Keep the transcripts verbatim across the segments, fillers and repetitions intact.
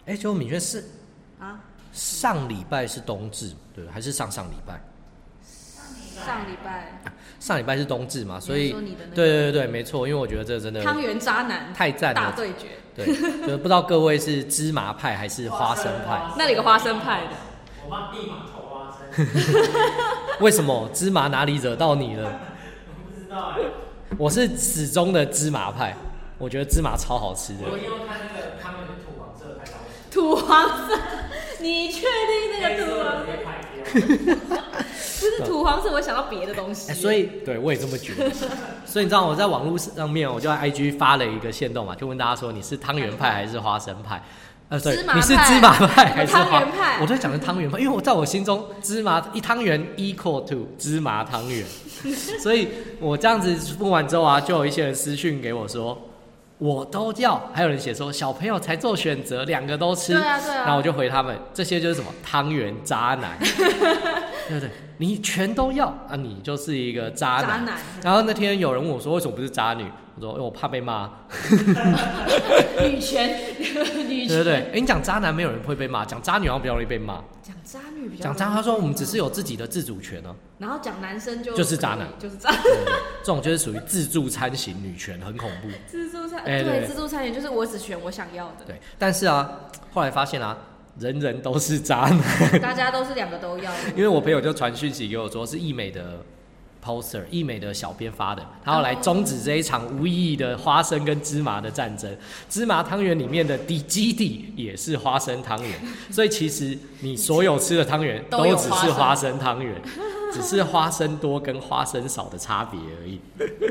哎，结果敏轩是啊， 上礼拜是冬至，对，还是上上礼拜？ 上礼拜， 上礼拜是冬至嘛，所以说你的那个对对对，没错，因为我觉得这真的汤圆渣男太赞了， 大对决。 对，就不知道各位是芝麻派还是花生派？ 那里有个花生派的， 我妈立马投花生。 为什么芝麻哪里惹到你了？ 我不知道哎、欸。 我是始终的芝麻派，我觉得芝麻超好吃的。 我因为看那个他们是土黄色，才高兴。 土黄色，你确定那个土黄色？不是土黄色，我想到别的东西、 欸。所以，对我也这么觉得。所以你知道我在网络上面，我就在 I G 发了一个限动嘛，就问大家说你是汤圆派还是花生派？呃，对，你是芝麻派还是花？我在讲的汤圆派，因为我在我心中芝麻一汤圆 equal to 芝麻汤圆，所以我这样子问完之后啊，就有一些人私讯给我说。我都要，还有人写说小朋友才做选择，两个都吃。 对啊，对啊。 然后我就回他们，这些就是什么汤圆渣男，对不对？你全都要啊，你就是一个渣男。 渣男。 然后那天有人问我说，为什么不是渣女？我说，因为我怕被骂。 女权，女权。 对对对，哎，你讲渣男，没有人会被骂；讲渣女，好像比较容易被骂。 讲渣女比较。 讲渣，他说我们只是有自己的自主权哦。 然后讲男生就就是渣男， 就是渣男。 这种就是属于自助餐型女权，很恐怖。 自助餐， 欸、 对，自助餐也就是我只选我想要的。 对，但是啊，后来发现啊，人人都是渣男， 大家都是两个都要。 因为我朋友就传讯息给我说，是义美的 poster， 义美的小编发的，他要来终止这一场无意义的花生跟芝麻的战争。芝麻汤圆里面的底基底也是花生汤圆，所以其实你所有吃的汤圆都只是花生汤圆，只是花生多跟花生少的差别而已。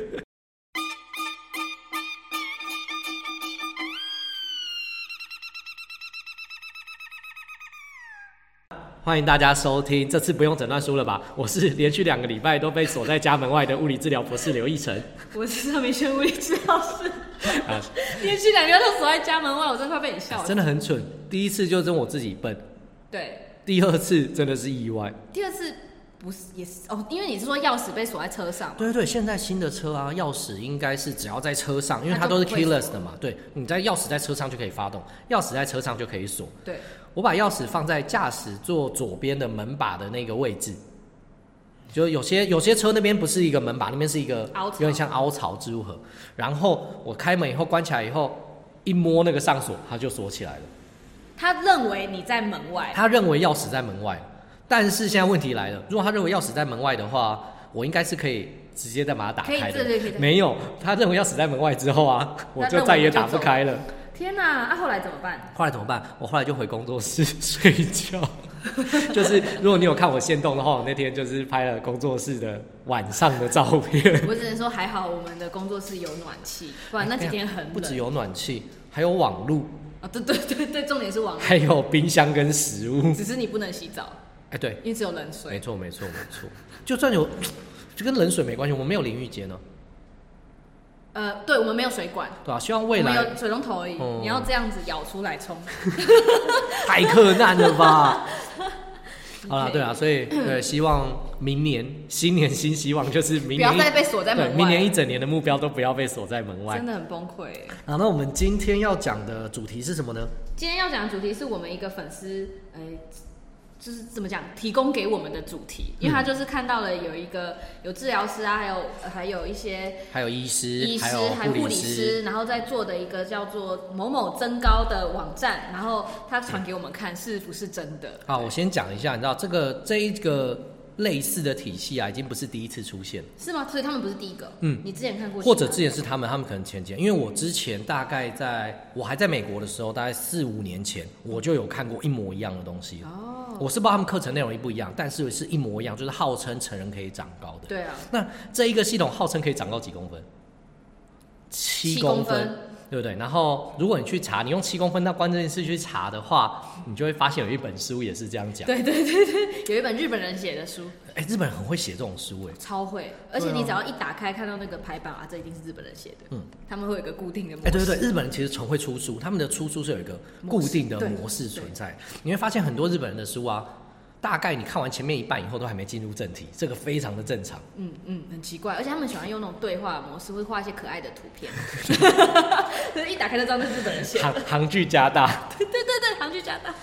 欢迎大家收听，这次不用诊断书了吧？我是连续两个礼拜都被锁在家门外的物理治疗博士刘奕成。 我是张明轩物理治疗师。啊、连续两个都锁在家门外，我真的快被你笑了。 真的很蠢，第一次就真我自己笨。 对。 第二次真的是意外。 第二次不是也是哦，因为你是说钥匙被锁在车上。 对对对，现在新的车啊，钥匙应该是只要在车上，因为它都是 keyless 的嘛。对，你在钥匙在车上就可以发动，钥匙在车上就可以锁。 对。 我把钥匙放在驾驶座左边的门把的那个位置，就有些有些车那边不是一个门把，那边是一个有点像凹槽置物盒。然后我开门以后关起来以后，一摸那个上锁，它就锁起来了。 他认为你在门外， 他认为钥匙在门外，但是现在问题来了，如果他认为钥匙在门外的话，我应该是可以直接再把它打开的。 可以，对对对。没有，他认为钥匙在门外之后啊，我就再也打不开了。 天哪！啊，后来怎么办？ 后来怎么办？我后来就回工作室睡觉。就是如果你有看我限动的话，我那天就是拍了工作室的晚上的照片。 我只能说还好我们的工作室有暖气，不然那几天很冷。 不只有暖气，还有网路。 啊、哦，对对对对，重点是网路。 还有冰箱跟食物。 只是你不能洗澡。 哎、欸，对， 因为只有冷水。 没错没错没错，就算有，就跟冷水没关系，我们没有淋浴间呢。 呃，对，我们没有水管， 对啊，希望未来我们有水龙头而已，嗯、你要这样子舀出来冲， 太困难了吧？好啦，对啊，所以对，希望明年新年新希望就是明年不要再被锁在门外， 明年一整年的目标都不要被锁在门外， 真的很崩溃。 好，那我们今天要讲的主题是什么呢？ 今天要讲的主题是我们一个粉丝，呃。就是怎么讲，提供给我们的主题，因为他就是看到了有一个有治疗师啊，还有还有一些还有医师、 医师还有护理师，然后在做的一个叫做某某增高的网站，然后他传给我们看是不是真的。 好，我先讲一下，你知道这个这一个类似的体系啊，已经不是第一次出现， 是吗？所以他们不是第一个。嗯，你之前看过， 或者之前是他们，他们可能前几年，因为我之前大概在我还在美国的时候，大概四五年前，我就有看过一模一样的东西。哦。我是不知道他们课程内容一不一样，但是是一模一样，就是号称成人可以长高的。 对啊。 那这一个系统号称可以长高几公分？七公分。对不对？然后如果你去查，你用七公分到关键字去查的话，你就会发现有一本书也是这样讲。 对对对对，有一本日本人写的书。 哎，日本人很会写这种书哎， 超会！而且你只要一打开看到那个排版啊，这一定是日本人写的。嗯，他们会有一个固定的模式。 哎，对对对，日本人其实很会出书，他们的出书是有一个固定的模式存在。你会发现很多日本人的书啊。大概你看完前面一半以后都还没进入正题，这个非常的正常。 嗯嗯，很奇怪，而且他们喜欢用那种对话模式，会画一些可爱的图片。一打开就知道那是日本人写的。 行行距加大。 对对对对，行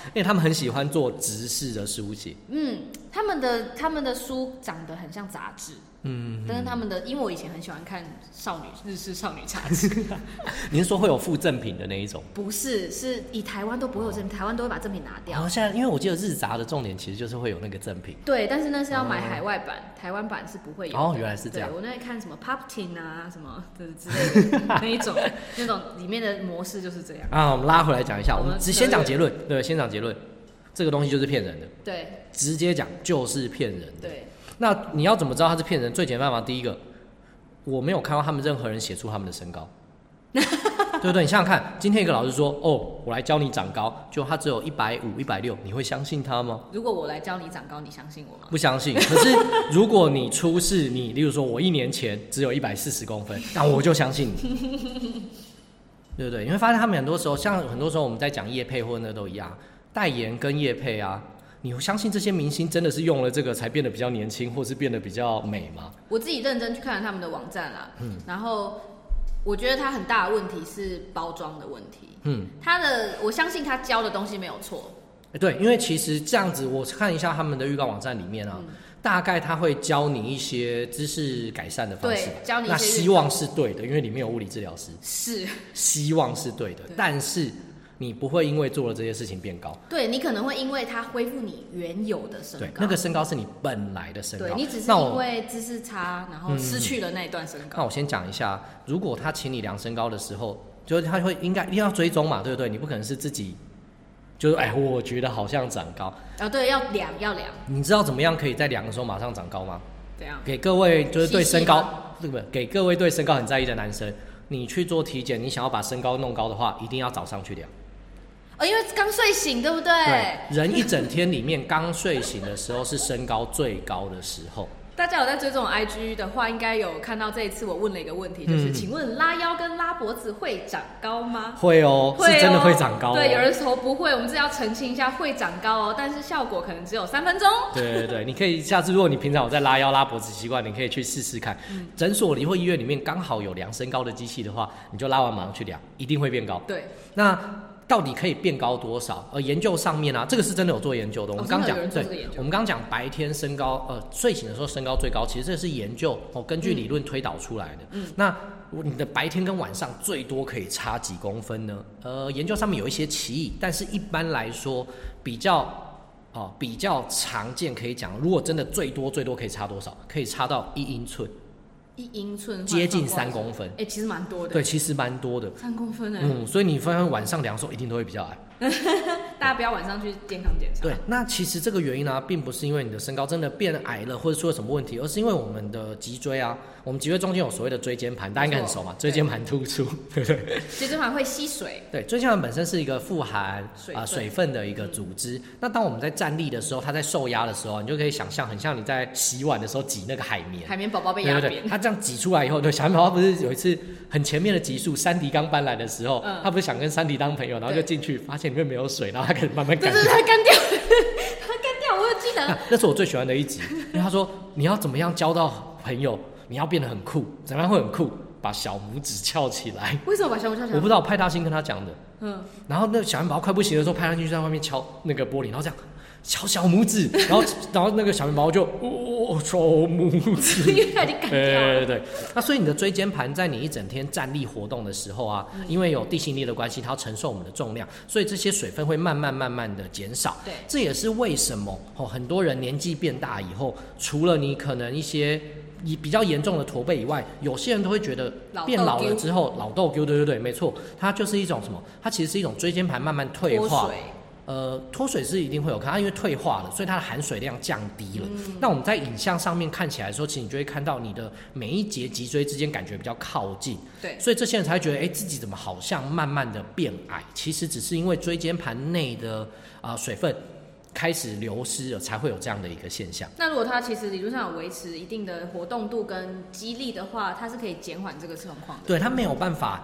因为他们很喜欢做直式的书写。 嗯，他们的他们的书长得很像杂志。嗯，但是他们的，因为我以前很喜欢看少女日式少女杂志。 您是说会有附赠品的那一种？不是，是以台湾都不会有赠品，台湾都会把赠品拿掉。 哦，现在因为我记得日杂的重点其实就是会有那个赠品。 对，但是那是要买海外版，哦、台湾版是不会有的。 哦，原来是这样。 我那看什么 Poptin 啊，什么之类的那一种，那种里面的模式就是这样。 啊，我们拉回来讲一下，我们只先讲结论，对，先讲结论，这个东西就是骗人的。对，直接讲就是骗人的。对。那你要怎么知道他是骗人？最简单的办法，第一个，我没有看到他们任何人写出他们的身高，对不对？你想想看，今天一个老师说：“哦，我来教你长高”，就他只有一百五、一百六，你会相信他吗？ 如果我来教你长高，你相信我吗？ 不相信。可是如果你出示你，例如说我一年前只有一百四十公分，那我就相信你，对不对？你会发现他们很多时候，像很多时候我们在讲业配或者那都一样，代言跟业配啊。你相信这些明星真的是用了这个才变得比较年轻，或是变得比较美吗？ 我自己认真去看了他们的网站啦，嗯，然后我觉得它很大的问题是包装的问题，嗯，他的我相信他教的东西没有错， 对，因为其实这样子，我看一下他们的预告网站里面啊，嗯、大概他会教你一些知识改善的方式， 对，教你一些那希望是对的，因为里面有物理治疗师， 是希望是对的，对，但是。你不会因为做了这些事情变高， 对，你可能会因为它恢复你原有的身高， 对，那个身高是你本来的身高， 对，你只是因为姿势差，然后失去了那一段身高。 那我先讲一下，如果他请你量身高的时候，就是他会应该一定要追踪嘛，对不对？你不可能是自己，就是哎，我觉得好像长高啊，对，要量要量。 你知道怎么样可以在量的时候马上长高吗？ 怎样？ 给各位就是对身高，对不对？给各位对身高很在意的男生，你去做体检，你想要把身高弄高的话，一定要早上去量。 哦，因为刚睡醒，对不对？ 对，人一整天里面刚睡醒的时候是身高最高的时候。 大家有在追踪我 I G 的话，应该有看到这一次我问了一个问题，就是、嗯、请问拉腰跟拉脖子会长高吗？ 会哦，会哦，是真的会长高、哦。 对，有人说不会，我们是要澄清一下，会长高哦，但是效果可能只有三分钟。 对对对，你可以下次，如果你平常有在拉腰拉脖子习惯，你可以去试试看。嗯、诊所里或医院里面刚好有量身高的机器的话，你就拉完马上去量，一定会变高。 对， 那。到底可以变高多少？呃，研究上面啊，这个是真的有做研究的。我们刚讲，对，我们刚讲白天身高，呃，睡醒的时候身高最高，其实这是研究哦，根据理论推导出来的。嗯，那你的白天跟晚上最多可以差几公分呢？呃，研究上面有一些歧义，但是一般来说比较哦比较常见，可以讲，如果真的最多最多可以差多少？可以差到一英寸。 一英寸接近三公分， 哎、欸，其实蛮多的。 对，其实蛮多的， 三公分哎。 嗯，所以你发现晚上量的时候一定都会比较矮。 大家不要晚上去健康检查。 对，那其实这个原因呢、啊，并不是因为你的身高真的变矮了，或者出了什么问题，而是因为我们的脊椎啊，我们脊椎中间有所谓的椎间盘，大家应该很熟嘛，椎间盘突出，对不对？ 椎间盘会吸水。 对，椎间盘本身是一个富含水分、呃、水分的一个组织。嗯、那当我们在站立的时候，它在受压的时候，你就可以想象，很像你在洗碗的时候挤那个海绵， 海绵宝宝被压扁， 对对对，它这样挤出来以后，对，小海绵宝宝不是有一次很前面的集数，山迪刚搬来的时候，嗯、他不是想跟山迪当朋友，然后就进去，发现里面没有水，然后他开始慢慢干掉。 对对对，他干掉，他干掉，我有记得、啊。 那是我最喜欢的一集，因为他说你要怎么样交到朋友，你要变得很酷，怎么样会很酷？把小拇指翘起来。 为什么把小拇指翘起来？ 我不知道，派大星跟他讲的。嗯。然后那小海绵宝宝快不行的时候，派大星就在外面敲那个玻璃，然后这样。敲小拇指，然后然后那个小面包就哦，小拇指， 因为它已经干掉了。 对对对，那所以你的椎间盘在你一整天站立活动的时候啊，嗯、因为有地心力的关系，它要承受我们的重量，所以这些水分会慢慢慢慢的减少。对，这也是为什么哦，很多人年纪变大以后，除了你可能一些比较严重的驼背以外，有些人都会觉得变老了之后老豆丢，对对对，没错，它就是一种什么？它其实是一种椎间盘慢慢退化。呃，脱水是一定会有看，它因为退化了，所以它的含水量降低了。嗯、那我们在影像上面看起来的时候，其实你就会看到你的每一节脊椎之间感觉比较靠近。对，所以这些人才会觉得，哎、欸，自己怎么好像慢慢的变矮？其实只是因为椎间盘内的啊、呃、水分开始流失了，才会有这样的一个现象。 那如果它其实理论上有维持一定的活动度跟肌力的话，它是可以减缓这个状况的。 对，它没有办法。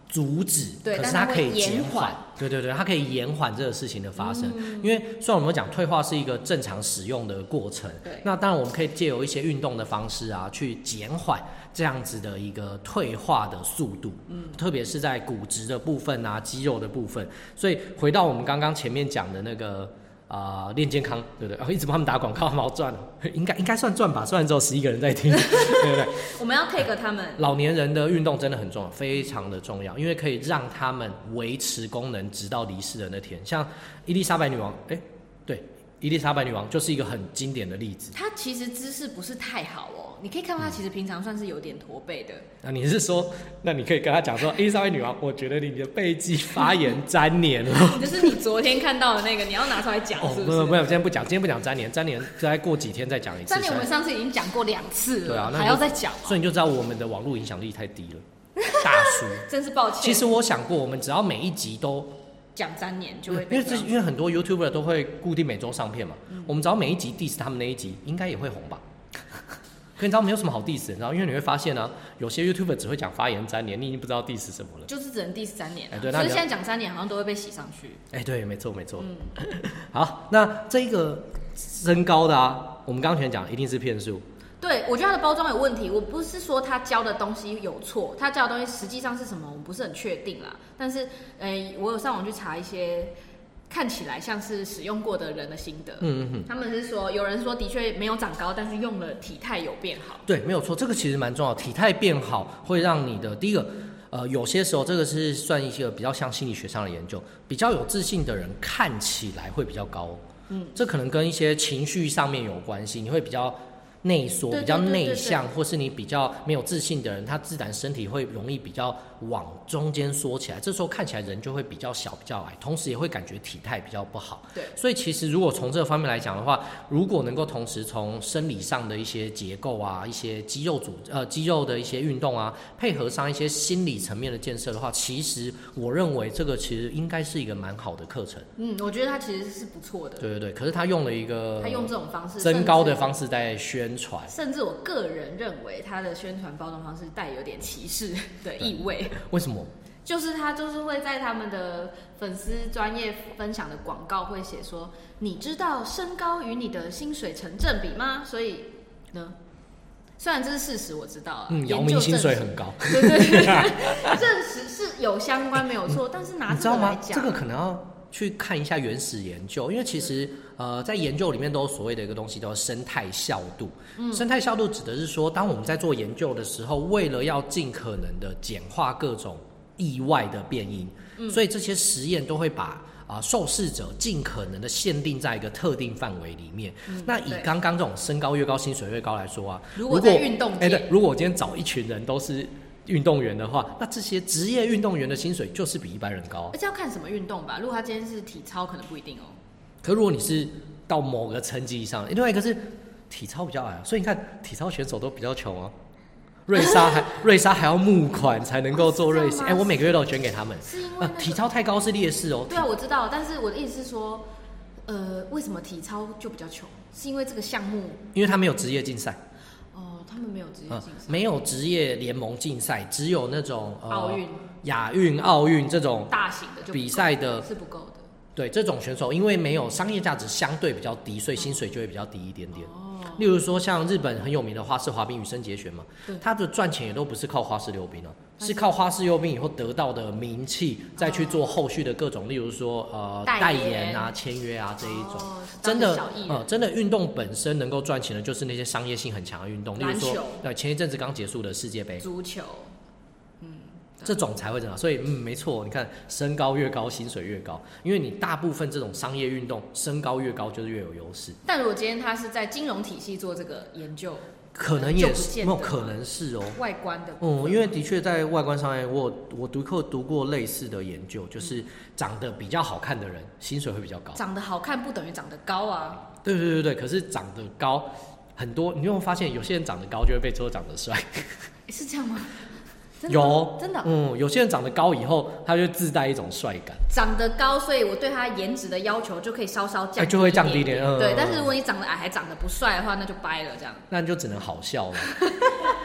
阻止， 对， 可是它可以减缓， 对对对，它可以延缓这个事情的发生。嗯、因为虽然我们讲退化是一个正常使用的过程， 对， 那当然我们可以借由一些运动的方式啊，去减缓这样子的一个退化的速度，嗯，特别是在骨质的部分啊、肌肉的部分。所以回到我们刚刚前面讲的那个。啊、呃，练健康，对不对？然、哦、后一直帮他们打广告，他们好赚，应该应该算赚吧，虽然只有十一个人在听，对不对？ 我们要 take 他们。 老年人的运动真的很重要，非常的重要，因为可以让他们维持功能，直到离世的那天。像伊丽莎白女王，哎，对，伊丽莎白女王就是一个很经典的例子。 她其实姿势不是太好哦，你可以看到她其实平常算是有点驼背的。 那、嗯啊、你是说，那你可以跟她讲说，伊丽莎白女王，我觉得你的背肌发炎粘连了。 就是你昨天看到的那个，你要拿出来讲，是不是？ 哦，不不，今天不讲，今天不讲粘连，粘连再过几天再讲一次。 粘连我们上次已经讲过两次了， 对啊， 还要再讲、啊， 所以你就知道我们的网络影响力太低了，大叔。 真是抱歉。 其实我想过，我们只要每一集都。 讲粘连就会因为这因为很多 YouTuber 都会固定每周上片嘛，嗯、我们只要每一集 diss 他们那一集，应该也会红吧？可你知道没有什么好 diss， 你知道，因为你会发现啊，有些 YouTuber 只会讲发言粘连，你已经不知道 diss 什么了， 就是只能 diss 粘连、啊。 哎，对， 所以现在讲粘连好像都会被洗上去。 哎，对，没错没错。嗯，好，那这个身高的啊，我们刚刚前面讲一定是骗术。 对，我觉得它的包装有问题。我不是说他教的东西有错，他教的东西实际上是什么，我们不是很确定啦。但是，呃，我有上网去查一些看起来像是使用过的人的心得。嗯嗯嗯。他们是说，有人说的确没有长高，但是用了体态有变好。 对，没有错，这个其实蛮重要。体态变好会让你的第一个，呃，有些时候这个是算一些比较像心理学上的研究，比较有自信的人看起来会比较高。嗯，这可能跟一些情绪上面有关系，你会比较。内缩比较内向，或是你比较没有自信的人，他自然身体会容易比较往中间缩起来，这时候看起来人就会比较小、比较矮，同时也会感觉体态比较不好。 对， 所以其实如果从这方面来讲的话，如果能够同时从生理上的一些结构啊、一些肌肉组呃肌肉的一些运动啊，配合上一些心理层面的建设的话，其实我认为这个其实应该是一个蛮好的课程。 嗯，我觉得他其实是不错的。 对对对，可是他用了一个他用这种方式增高的方式在宣。 甚至我个人认为他的宣传包装方式带有点歧视的意味。 为什么？ 就是他就是会在他们的粉丝专业分享的广告会写说，你知道身高与你的薪水成正比吗？所以呢，虽然这是事实，我知道啊， 嗯，姚明薪水很高， 对对对，证实是有相关没有错，但是拿这个来讲， 这个可能要。去看一下原始研究，因为其实呃在研究里面都有所谓的一个东西叫生态效度。嗯，生态效度指的是说，当我们在做研究的时候，为了要尽可能的简化各种意外的变因，嗯、所以这些实验都会把啊、呃、受试者尽可能的限定在一个特定范围里面。嗯、那以刚刚这种身高越高薪水越高来说啊， 如果在运动界， 哎、欸、对，如果我今天找一群人都是。运动员的话，那这些职业运动员的薪水就是比一般人高， 而且要看什么运动吧。如果他今天是体操，可能不一定哦。 可如果你是到某个层级以上，另外一个是体操比较矮，所以你看体操选手都比较穷哦。瑞莎还瑞莎还要募款才能够做瑞士，哎、欸，我每个月都有捐给他们。 是因为、 那個呃、体操太高是劣势哦。 对啊，我知道，但是我的意思是说，呃，为什么体操就比较穷？是因为这个项目， 因为他没有职业竞赛。 哦，他们没有职业竞赛、嗯， 没有职业联盟竞赛，只有那种奥运、 亚运、奥运这种大型的比赛的是不够的。 对，这种选手因为没有商业价值相对比较低，所以薪水就会比较低一点点。哦，例如说像日本很有名的花式滑冰羽生结弦嘛，他的赚钱也都不是靠花式溜冰哦、啊，是靠花式溜冰以后得到的名气，再去做后续的各种，例如说呃代言啊、签约啊这一种。哦，真的，呃，真的运动本身能够赚钱的，就是那些商业性很强的运动，例如说，对，前一阵子刚结束的世界杯， 足球，嗯， 这种才会这样。所以，嗯，没错，你看，身高越高，薪水越高，因为你大部分这种商业运动，身高越高就是越有优势。 但如果今天他是在金融体系做这个研究， 可能也是，没有可能是哦， 外观的， 嗯，因为的确在外观上面，我我读过读过类似的研究，就是长得比较好看的人，薪水会比较高。 长得好看不等于长得高啊。 对对对对，可是长得高很多，你有没有发现有些人长得高就会被说长得帅？ 是这样吗？ 有真的， 嗯，有些人长得高以后，他就自带一种帅感。 长得高，所以我对他颜值的要求就可以稍稍降低一点点、欸， 就会降低一点。嗯， 对，但是如果你长得矮还长得不帅的话，那就掰了这样。 那你就只能好笑了。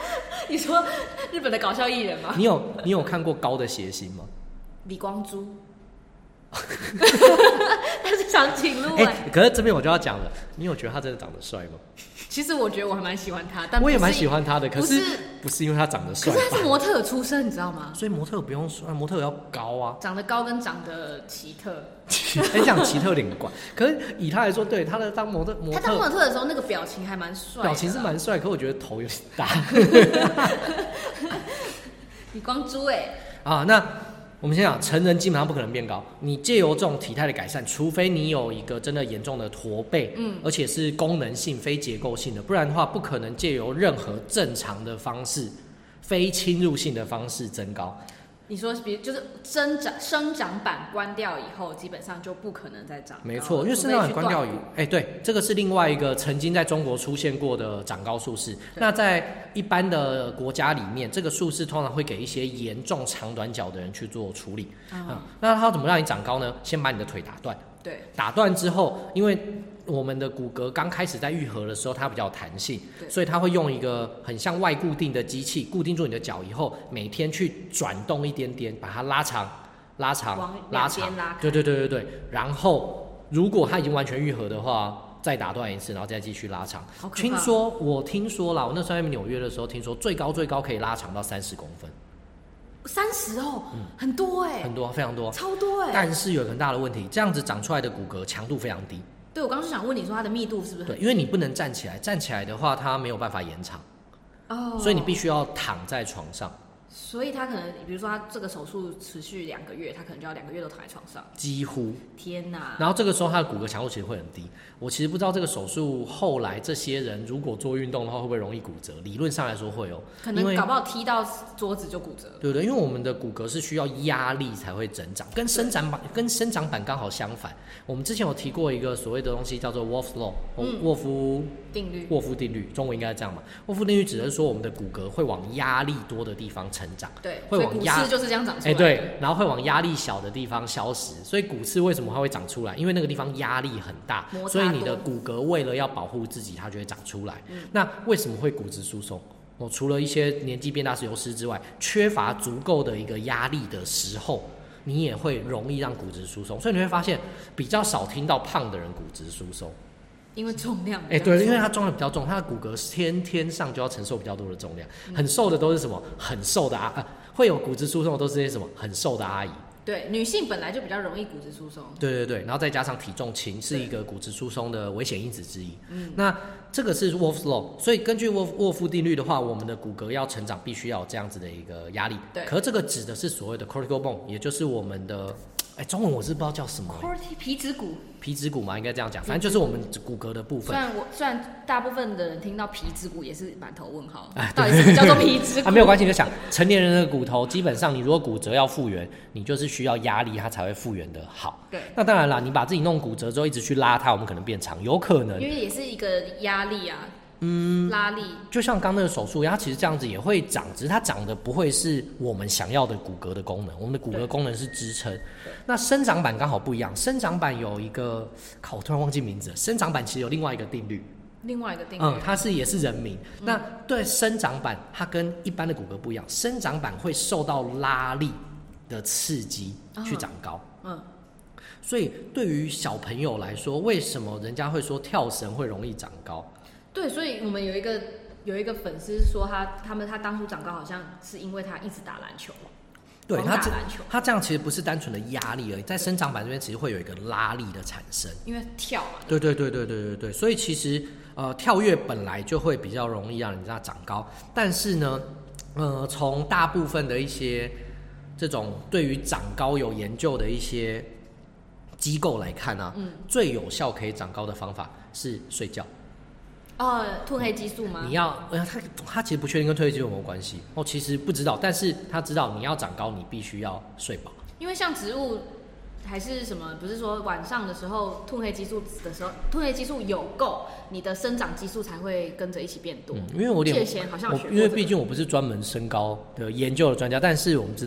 你说日本的搞笑艺人吗？ 你有你有看过高的谐星吗？ 李光洙。他是长颈鹿哎、 欸，可是这边我就要讲了，你有觉得他真的长得帅吗？ 其实我觉得我还蛮喜欢他，但我也蛮喜欢他的，可是不是不是因为他长得帅， 可是他是模特出身，你知道吗？ 所以模特不用帅，模特要高啊， 长得高跟长得奇特， 很讲奇特有点怪。可是以他来说，对他的当模特，模特他当模特的时候那个表情还蛮帅， 表情是蛮帅，可我觉得头有点大。 李光洙哎啊，那。我们先讲，成人基本上不可能变高。你借由这种体态的改善，除非你有一个真的严重的驼背，嗯，而且是功能性、非结构性的，不然的话，不可能借由任何正常的方式、非侵入性的方式增高。 你说，比如就是生长生长板关掉以后，基本上就不可能再长高。 没错，因为生长板关掉以后，哎，对，这个是另外一个曾经在中国出现过的长高术式。那在一般的国家里面，这个术式通常会给一些严重长短脚的人去做处理。嗯，嗯那它怎么让你长高呢？先把你的腿打断。 对， 打断之后，因为我们的骨骼刚开始在愈合的时候，它比较有弹性，所以它会用一个很像外固定的机器固定住你的脚，以后每天去转动一点点，把它拉长、拉长、拉长， 拉对对对对对。然后如果它已经完全愈合的话，再打断一次，然后再继续拉长。听说我听说啦，我那时候在纽约的时候，听说最高最高可以拉长到三十公分。 三十哦、嗯，很多哎、欸， 很多，非常多， 超多哎、欸。 但是有一个很大的问题，这样子长出来的骨骼强度非常低。 对，我刚刚就想问你说它的密度是不是很低？ 对，因为你不能站起来，站起来的话它没有办法延长， 哦， 所以你必须要躺在床上。 所以他可能，比如说他这个手术持续两个月，他可能就要两个月都躺在床上。 几乎。 天哪！ 然后这个时候他的骨骼强度其实会很低。我其实不知道这个手术后来这些人如果做运动的话会不会容易骨折？理论上来说会哦、喔， 可能搞不好踢到桌子就骨折。 对不对？因为我们的骨骼是需要压力才会增长，跟生长板跟生长板刚好相反。我们之前有提过一个所谓的东西叫做 Wolff's Law， 嗯、 沃夫定律。 沃夫定律，中文应该是这样嘛？沃夫定律指的是说我们的骨骼会往压力多的地方成长， 对， 会往压骨刺就是这样长出来。 哎、欸，对，然后会往压力小的地方消失。所以骨刺为什么它会长出来？因为那个地方压力很大，所以你的骨骼为了要保护自己，它就会长出来。嗯、那为什么会骨质疏松？哦，除了一些年纪变大是流失之外，缺乏足够的一个压力的时候，你也会容易让骨质疏松。所以你会发现比较少听到胖的人骨质疏松。 因为重量， 哎、欸，对，因为它重量比较重，它的骨骼天天上就要承受比较多的重量。嗯、很瘦的都是什么？很瘦的阿、啊，会有骨质疏松的都是些什么？很瘦的阿姨。 对，女性本来就比较容易骨质疏松。 对对对，然后再加上体重轻，是一个骨质疏松的危险因子之一。嗯，那这个是 Wolff's Law， 所以根据沃沃夫定律的话，我们的骨骼要成长，必须要有这样子的一个压力。 对， 可是这个指的是所谓的 cortical bone， 也就是我们的。哎，中文我是不知道叫什么、 欸。皮质骨， 皮质骨嘛，应该这样讲，反正就是我们骨骼的部分。 虽然我虽然大部分的人听到皮质骨也是满头问号，哎，到底什么叫做皮质骨？ 啊，没有关系，你就想成年人的骨头，基本上你如果骨折要复原，你就是需要压力，它才会复原的好。 对。 那当然啦，你把自己弄骨折之后，一直去拉它，我们可能变长，有可能。 因为也是一个压力啊。嗯，拉力就像刚那个手术，它其实这样子也会长，只是它长的不会是我们想要的骨骼的功能。我们的骨骼功能是支撑。那生长板刚好不一样，生长板有一个，靠，我突然忘记名字了。生长板其实有另外一个定律， 另外一个定律， 嗯，它是也是人名。嗯、那对生长板，它跟一般的骨骼不一样，生长板会受到拉力的刺激去长高。嗯。嗯所以对于小朋友来说，为什么人家会说跳绳会容易长高？ 对，所以我们有一个有一个粉丝说他他们他当初长高好像是因为他一直打篮球， 对他打篮球， 他这样其实不是单纯的压力而已，在生长板这边其实会有一个拉力的产生， 因为跳嘛。 对对对对对对对，所以其实呃跳跃本来就会比较容易让人家长高，但是呢，呃从大部分的一些这种对于长高有研究的一些机构来看啊，嗯，最有效可以长高的方法是睡觉。 哦，褪黑激素吗？ 你要，呃，他他其实不确定跟褪黑激素有没有关系哦，其实不知道，但是他知道你要长高，你必须要睡饱。 因为像植物还是什么，不是说晚上的时候褪黑激素的时候，褪黑激素有够，你的生长激素才会跟着一起变多。嗯， 因为我有点， 好像有学过、 这个、因为毕竟我不是专门身高的研究的专家，但是我们知道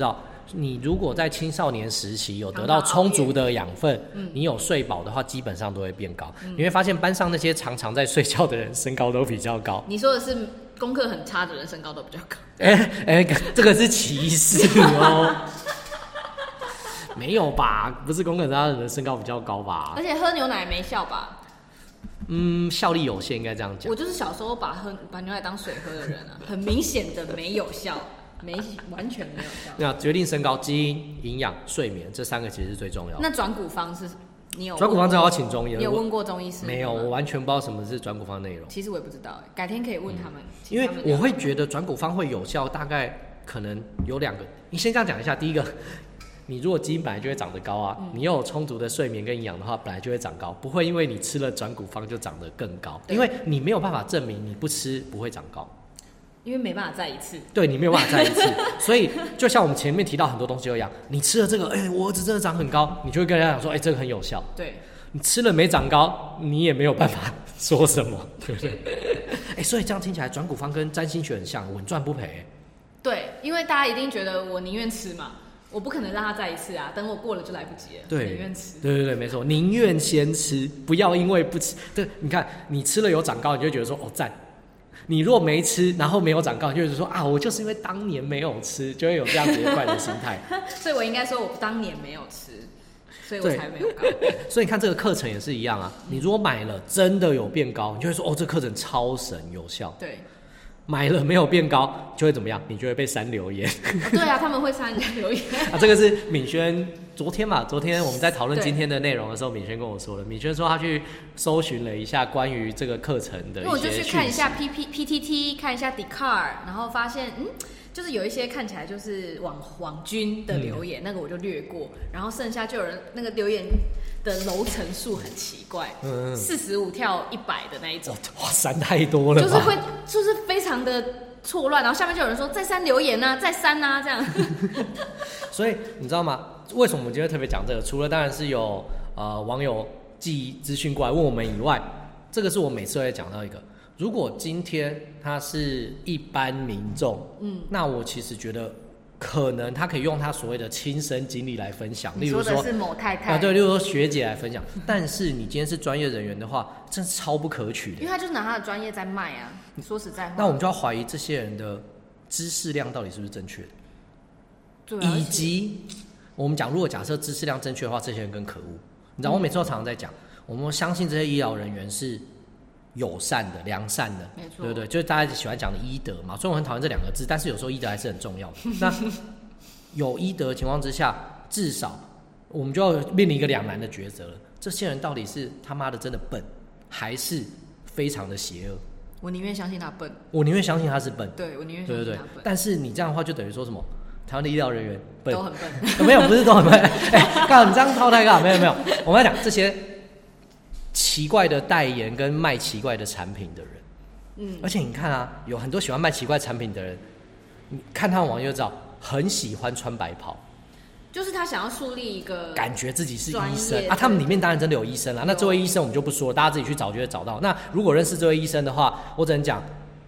你如果在青少年时期有得到充足的养分，嗯、你有睡饱的话，基本上都会变高。嗯、你会发现班上那些常常在睡觉的人，身高都比较高。 你说的是功课很差的人，身高都比较高？ 哎哎、欸欸，这个是歧视哦。没有吧？不是功课很差的人身高比较高吧？ 而且喝牛奶没效吧？ 嗯，效力有限，应该这样讲。 我就是小时候把喝把牛奶当水喝的人啊，很明显的没有效。没完全没有效。 那决定身高，基因、营养、睡眠这三个其实是最重要的。 那转骨方是，你有转骨方正好要请中医。 你有问过中医师？ 没有，我完全不知道什么是转骨方内容。 其实我也不知道，改天可以问他们。嗯、 因为我会觉得转骨方会有效，大概可能有两个。你先这样讲一下，第一个，你如果基因本来就会长得高啊，嗯、你又有充足的睡眠跟营养的话，本来就会长高，不会因为你吃了转骨方就长得更高，因为你没有办法证明你不吃不会长高。 因为没办法再一次， 对你没有办法再一次，所以就像我们前面提到很多东西一样，你吃了这个，哎、欸，我儿子真的长很高，你就会跟人家讲说，哎、欸，这个很有效。 对， 你吃了没长高，你也没有办法说什么，对不对？哎、欸，所以这样听起来，转骨方跟占星学很像，稳赚不赔、欸。 对，因为大家一定觉得我宁愿吃嘛，我不可能让他再一次啊，等我过了就来不及了。 对， 宁愿吃。 对对对，没错，宁愿先吃，不要因为不吃。对，你看你吃了有长高，你就觉得说，哦，赞。你若没吃，然后没有长高，你就会说啊，我就是因为当年没有吃，就会有这样子的怪的心态。 所以我应该说，我当年没有吃，所以我才没有高。 所以你看这个课程也是一样啊，你如果买了真的有变高，你就会说哦，这课程超神有效。 对。 买了没有变高，就会怎么样？你就会被删留言。 对啊，他们会删留言。 啊，这个是敏轩昨天嘛，昨天我们在讨论今天的内容的时候，敏轩跟我说的。敏轩说他去搜寻了一下关于这个课程的一些讯息，因为我就去看一下 P P P T T， 看一下 Dcard， 然后发现嗯。就是有一些看起来就是网网军的留言，嗯、那个我就略过，然后剩下就有人那个留言的楼层数很奇怪，四十五跳一百的那一种， 哇，删太多了吧， 就是会就是非常的错乱，然后下面就有人说再删留言啊，再删啊这样。 所以你知道吗？为什么我们今天特别讲这个？除了当然是有呃网友寄资讯过来问我们以外，这个是我每次会讲到一个。如果今天他是一般民众，嗯，那我其实觉得可能他可以用他所谓的亲身经历来分享，例如说， 你说的是某太太啊，对，例如说学姐来分享。但是你今天是专业人员的话，真是超不可取的， 因为他就是拿他的专业在卖啊。你说实在话， 那我们就要怀疑这些人的知识量到底是不是正确的， 对、 啊，以及我们讲，如果假设知识量正确的话，这些人更可恶。你知道，我每次都常常在讲，我们相信这些医疗人员是友善的、良善的， 没错， 对不对？就是大家喜欢讲的医德嘛。虽然我很讨厌这两个字，但是有时候医德还是很重要的。那有医德的情况之下，至少我们就要面临一个两难的抉择了：这些人到底是他妈的真的笨，还是非常的邪恶？ 我宁愿相信他笨， 我宁愿相信他是笨。 对，我宁愿相信他笨。对对对。 但是你这样的话，就等于说什么？台湾的医疗人员笨都很笨， 没有，不是都很笨。哎、欸，干，你这样套太高，没有没有。我们要讲这些奇怪的代言跟卖奇怪的产品的人，嗯，而且你看啊，有很多喜欢卖奇怪产品的人，你看他们网页就知道，很喜欢穿白袍， 就是他想要树立一个感觉自己是医生啊。他们里面当然真的有医生啦，那这位医生我们就不说，大家自己去找就会找到。那如果认识这位医生的话，我只能讲，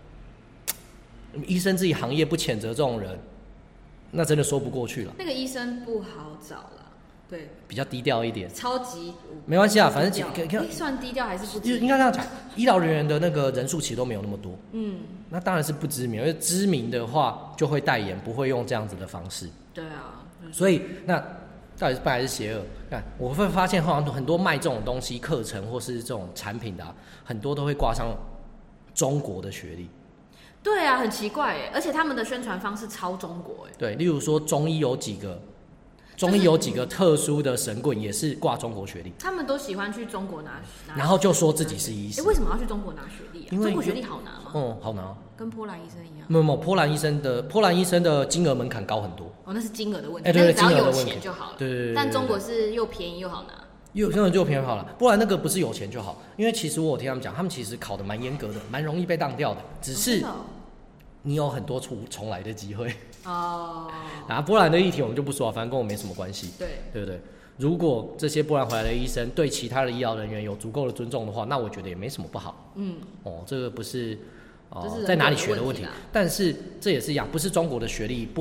医生自己行业不谴责这种人，那真的说不过去了。 那个医生不好找了。对， 比较低调一点， 超级没关系啊，反正算低调还是不知名？ 应该这样讲，医疗人员的那个人数其实都没有那么多。嗯，那当然是不知名，因为知名的话就会代言，不会用这样子的方式。 对啊， 所以那到底是笨还是邪恶？看我会发现，好像很多卖这种东西、课程或是这种产品的、啊，很多都会挂上中国的学历。 对啊，很奇怪耶，而且他们的宣传方式超中国耶。 对，例如说中医有几个。中医有几个特殊的神棍，也是挂中国学历。 他们都喜欢去中国拿，拿然后就说自己是医生。 为什么要去中国拿学历啊？因为中国学历好拿吗？ 嗯，好拿。 跟波兰医生一样？ 没有没有，波兰医生的波兰医生的金额门槛高很多。 哦，那是金额的问题。 哎、欸，对对， 只要有钱就好了。 对对 对, 对。 但中国是又便宜又好拿。 又真的就便宜好了。波兰那个不是有钱就好，因为其实我有听他们讲，他们其实考的蛮严格的，蛮容易被当掉的，只是你有很多重重来的机会。哦，啊，波兰的议题我们就不说了，反正跟我没什么关系。 对， 对不对？如果这些波兰回来的医生对其他的医疗人员有足够的尊重的话，那我觉得也没什么不好。嗯，哦，这个不是呃在哪里学的问题，但是这也是一样，不是中国的学历不好，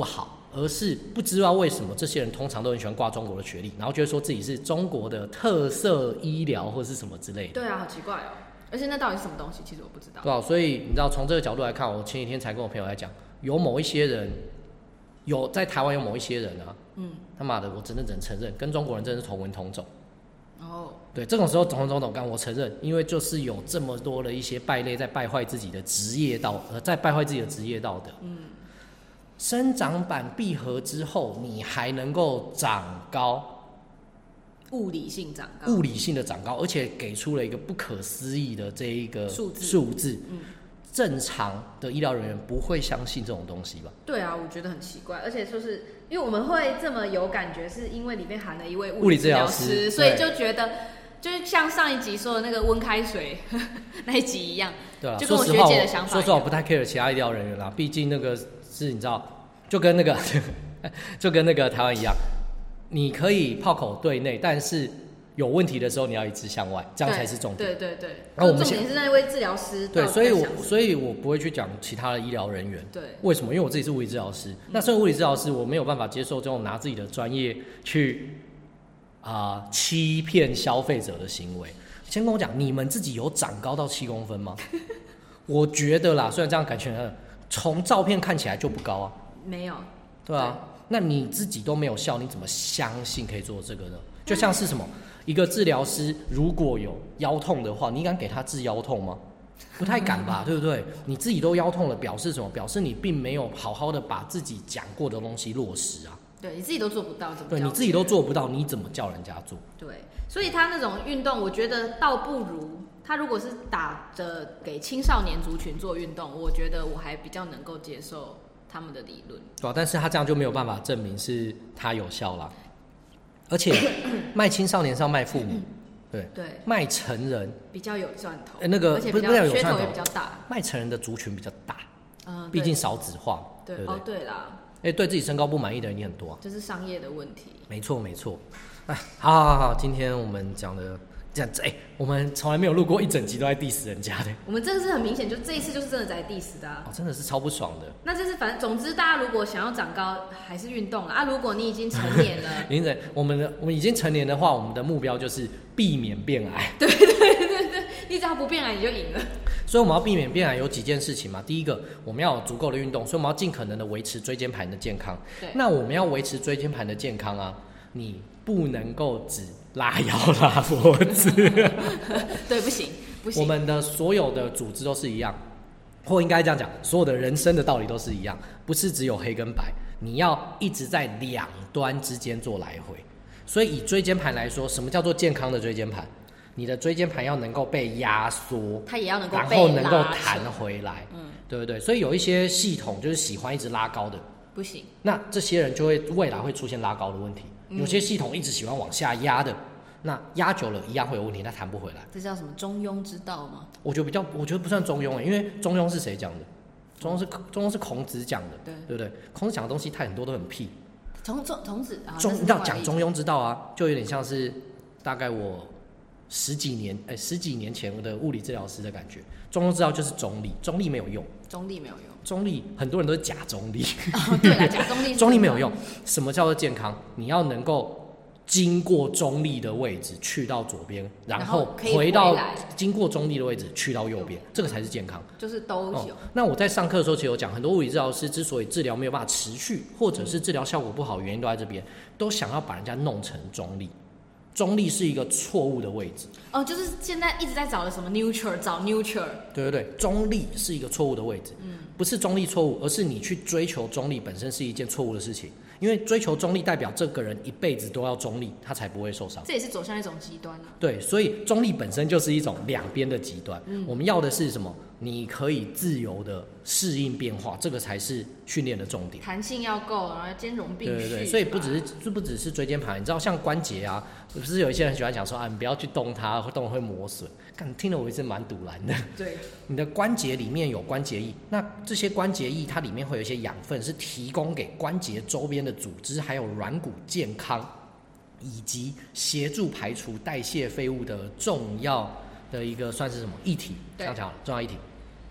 而是不知道为什么这些人通常都很喜欢挂中国的学历，然后就会说自己是中国的特色医疗或是什么之类的。 对啊，好奇怪哦。而且那到底是什么东西？其实我不知道。 对啊，所以你知道从这个角度来看，我前几天才跟我朋友来讲，有某一些人，有在台湾有某一些人啊，嗯，他妈的，我真的只能承认，跟中国人真的是同文同种。哦，对，这种时候同文同种，干我承认，因为就是有这么多的一些败类在败坏自己的职业道，呃，在败坏自己的职业道德。嗯。生长板闭合之后，你还能够长高， 物理性长高， 物理性的长高，而且给出了一个不可思议的这一个数字。 数字，嗯，正常的医疗人员不会相信这种东西吧？ 对啊，我觉得很奇怪，而且就是因为我们会这么有感觉，是因为里面含了一位物理治疗师，所以就觉得就是像上一集说的那个温开水那一集一样， 对啊， 就跟我学姐的想法一样。 说实话，我不太 care 其他医疗人员啦，毕竟那个。是你知道，就跟那个就跟那个台湾一样，你可以炮口对内，但是有问题的时候你要一直向外，这样才是重点。 对对对，然后我们重点是那位治疗师。 对，所以我所以我不会去讲其他的医疗人员。 对， 为什么？因为我自己是物理治疗师，嗯、那身为物理治疗师，我没有办法接受这种拿自己的专业去啊、呃、欺骗消费者的行为。先跟我讲，你们自己有长高到七公分吗？我觉得啦，虽然这样感觉很。从照片看起来就不高啊， 没有， 对啊，对，那你自己都没有效，你怎么相信可以做这个呢？就像是什么，一个治疗师如果有腰痛的话，你敢给他治腰痛吗？不太敢吧，对不对？你自己都腰痛了，表示什么？表示你并没有好好的把自己讲过的东西落实啊。 对，你自己都做不到，怎么对你自己都做不到，你怎么叫人家做？ 对，所以他那种运动，我觉得倒不如。他如果是打着给青少年族群做运动，我觉得我还比较能够接受他们的理论。 对啊，但是他这样就没有办法证明是他有效啦。而且卖青少年是要卖父母，对对， 卖成人比较有赚头， 欸、那个而且比较噱头也比较大。 卖成人的族群比较大，嗯，毕竟少子化， 对对不对？ 哦，对啦。 哎、欸，对自己身高不满意的人也很多、啊， 这是商业的问题。 没错，没错。哎，好好好，今天我们讲的。这样子，哎、欸，我们从来没有录过一整集都在 diss 人家的。 我们这个是很明显，就这一次就是真的在 diss 的、啊。 哦，真的是超不爽的。 那就是反正，总之大家如果想要长高，还是运动了啊。如果你已经成年了， 林子，我们的我们已经成年的话，我们的目标就是避免变矮。 对对对对，你只要不变矮，你就赢了。 所以我们要避免变矮有几件事情嘛。第一个，我们要有足够的运动，所以我们要尽可能的维持椎间盘的健康。 对。 那我们要维持椎间盘的健康啊，你不能够只拉腰拉脖子。 对，不行不行。 我们的所有的组织都是一样，或应该这样讲，所有的人生的道理都是一样，不是只有黑跟白，你要一直在两端之间做来回。所以以椎间盘来说，什么叫做健康的椎间盘？你的椎间盘要能够被压缩， 它也要能够被然后能够弹回来，嗯，对不对？所以有一些系统就是喜欢一直拉高的， 不行。 那这些人就会未来会出现拉高的问题。有些系统一直喜欢往下压的，那压久了一样会有问题，它弹不回来。 这叫什么中庸之道吗？ 我觉得比较，我觉得不算中庸诶，因为中庸是谁讲的？中庸是中庸是孔子讲的， 对对不对？孔子讲的东西，他很多都很屁。 孔孔孔子啊， 中要讲中庸之道啊，就有点像是大概我十几年哎、欸、十几年前我的物理治疗师的感觉。中庸之道就是中立，中立没有用， 中立没有用， 中立很多人都是假中立。 哦，对了，假中立， 中立没有用。什么叫做健康？你要能够经过中立的位置去到左边，然后回到经过中立的位置去到右边，这个才是健康。 就是都有、哦。 那我在上课的时候其实有讲，很多物理治疗师之所以治疗没有办法持续，或者是治疗效果不好，原因都在这边，都想要把人家弄成中立。中立是一个错误的位置哦，就是现在一直在找的什么 neutral， 找 neutral。 对对对，中立是一个错误的位置，嗯，不是中立错误，而是你去追求中立本身是一件错误的事情。因为追求中立代表这个人一辈子都要中立，他才不会受伤。 这也是走向一种极端啊。 对，所以中立本身就是一种两边的极端。嗯，我们要的是什么？你可以自由的适应变化，这个才是训练的重点。 弹性要够，然后兼容并蓄。 对对对，所以不只是不只是椎间盘，你知道像关节啊，不是有一些人喜欢讲说啊，你不要去动它，动了会磨损。看听了我也是蛮堵然的。 对， 你的关节里面有关节液，那这些关节液它里面会有一些养分，是提供给关节周边的组织还有软骨健康，以及协助排除代谢废物的重要的一个算是什么液体？这样讲重要液体。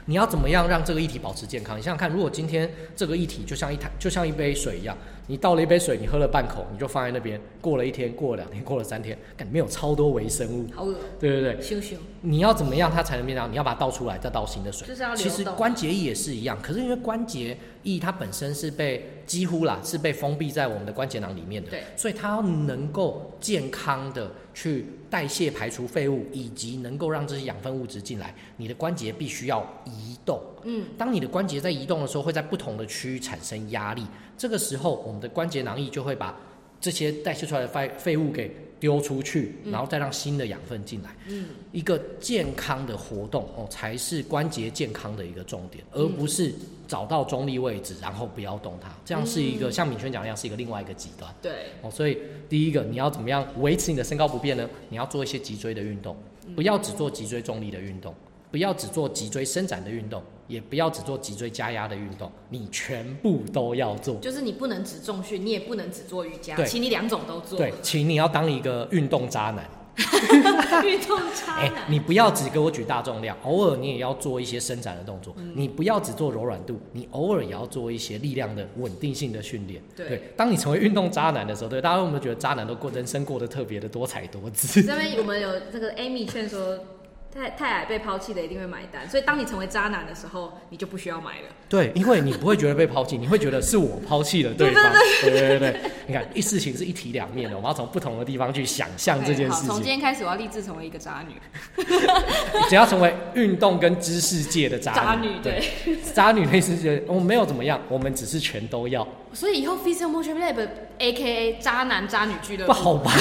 你要怎么样让这个液体保持健康？你想想看，如果今天这个液体就像一台就像一杯水一样，你倒了一杯水，你喝了半口，你就放在那边，过了一天，过了两天，过了三天，里面有超多微生物， 好恶， 对对对， 羞羞。你要怎么样它才能变凉？你要把它倒出来，再倒新的水。 就是要流动。 其实关节液也是一样，可是因为关节液它本身是被几乎啦是被封闭在我们的关节囊里面的， 对， 所以它要能够健康的去代谢排除废物，以及能够让这些养分物质进来，你的关节必须要移动。嗯，当你的关节在移动的时候，会在不同的区域产生压力，这个时候我们的关节囊液就会把这些代谢出来的废废物给丢出去，然后再让新的养分进来。嗯，一个健康的活动哦，才是关节健康的一个重点，而不是找到中立位置，然后不要动它。这样是一个、嗯、像敏轩讲的一样，是一个另外一个极端。 对哦，所以第一个你要怎么样维持你的身高不变呢？你要做一些脊椎的运动，不要只做脊椎重力的运动，不要只做脊椎伸展的运动，也不要只做脊椎加压的运动，你全部都要做。 就是你不能只重训，你也不能只做瑜伽，请你两种都做。 对，请你要当一个运动渣男。 运动渣男、欸， 你不要只给我举大重量，偶尔你也要做一些伸展的动作。嗯、你不要只做柔软度，你偶尔也要做一些力量的稳定性的训练。对，对，当你成为运动渣男的时候，对大家有没有觉得渣男都过人生过得特别的多彩多姿？ 这边我们有这个 Amy 劝说。太太矮被抛弃的一定会买单，所以当你成为渣男的时候，你就不需要买了。 对，因为你不会觉得被抛弃，你会觉得是我抛弃了对方。对对对对，你看，一事情是一体两面的，我们要从不同的地方去想象这件事情。 好，从今天开始，我要立志成为一个渣女。 只要成为运动跟知识界的渣女。 渣女对， 渣女类似觉得我们没有怎么样，我们只是全都要。 所以以后 Physio Motion Lab A K A 渣男渣女俱乐部。 不好吧？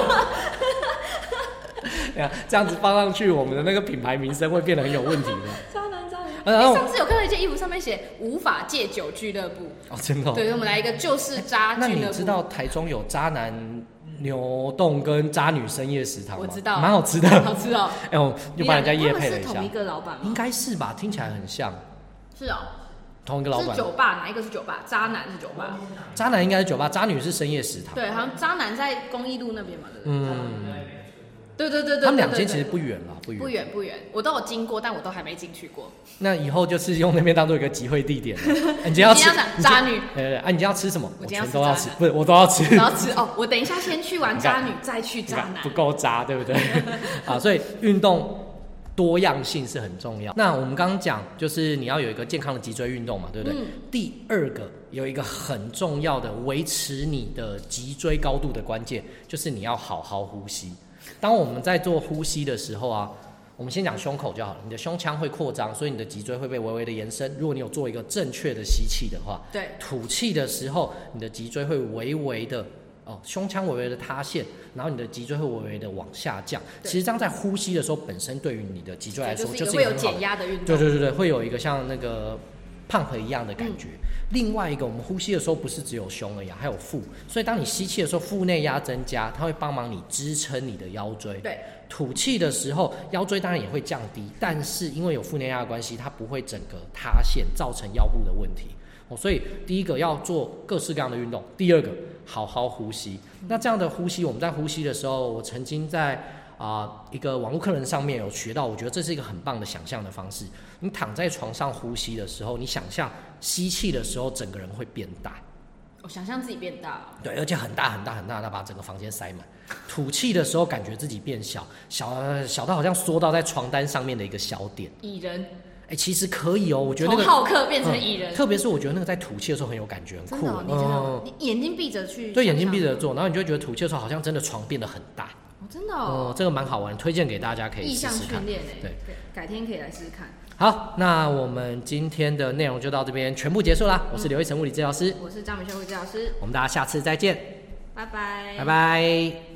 这样子放上去，我们的那个品牌名声会变得很有问题的。 渣男渣女。哎、欸，上次有看到一件衣服，上面写“无法戒酒俱乐部”。 哦，真的、哦。 对，我们来一个就是渣俱乐部。 那你知道台中有渣男牛冻跟渣女深夜食堂吗？ 我知道， 蛮好吃的。 好吃哦。 哎、欸，我就帮人家业配了一下。 是同一个老板吗？ 应该是吧，听起来很像。 是哦。 同一个老板。 是酒吧，哪一个是酒吧？渣男是酒吧。 渣男应该是酒吧，渣女是深夜食堂。 对，好像渣男在公益路那边嘛，对不对？ 嗯。 对对对对， 他们两间其实不远啦，不远不远不远，我都有经过，但我都还没进去过。 那以后就是用那边当做一个集会地点了。你今天要吃渣女？ 呃，啊，你今天要吃什么？ 我今天要全都要吃，不是我都要吃。 我要吃哦，我等一下先去玩渣女，再去渣男， 不够渣，对不对？啊，所以运动多样性是很重要。那我们刚刚讲，就是你要有一个健康的脊椎运动嘛，对不对？嗯、第二个有一个很重要的维持你的脊椎高度的关键，就是你要好好呼吸。当我们在做呼吸的时候啊，我们先讲胸口就好了。你的胸腔会扩张，所以你的脊椎会被微微的延伸。如果你有做一个正确的吸气的话， 对， 吐气的时候，你的脊椎会微微的哦，胸腔微微的塌陷，然后你的脊椎会微微的往下降。其实这样在呼吸的时候，本身对于你的脊椎来说，就是一个会有减压的运动。 对对对对，会有一个像那个pump一样的感觉。嗯、另外一个，我们呼吸的时候不是只有胸而已，还有腹，所以当你吸气的时候，腹内压增加，它会帮忙你支撑你的腰椎。 对， 吐气的时候，腰椎当然也会降低，但是因为有腹内压的关系，它不会整个塌陷，造成腰部的问题。哦，所以第一个要做各式各样的运动，第二个好好呼吸。那这样的呼吸，我们在呼吸的时候，我曾经在啊、呃、一个网络课程上面有学到，我觉得这是一个很棒的想象的方式。你躺在床上呼吸的时候，你想象吸气的时候，整个人会变大。 我想象自己变大了。 对，而且很大很大很大，它把整个房间塞满。吐气的时候，感觉自己变小，小小到好像缩到在床单上面的一个小点。 蚁人。 哎、欸，其实可以哦，我觉得那个从浩克变成蚁人、 嗯，特别是我觉得那个在吐气的时候很有感觉，很酷。 真的、哦，你真的、哦嗯，你眼睛闭着去， 对，眼睛闭着做，然后你就会觉得吐气的时候好像真的床变得很大。 哦，真的哦， 嗯、这个蛮好玩，推荐给大家可以试试看。 意象训练哎， 对， 改天可以来试试看。 好，那我们今天的内容就到这边全部结束啦。嗯、我是刘一成物理治疗师， 我是张美秀物理治疗师， 我们大家下次再见， 拜拜， 拜拜。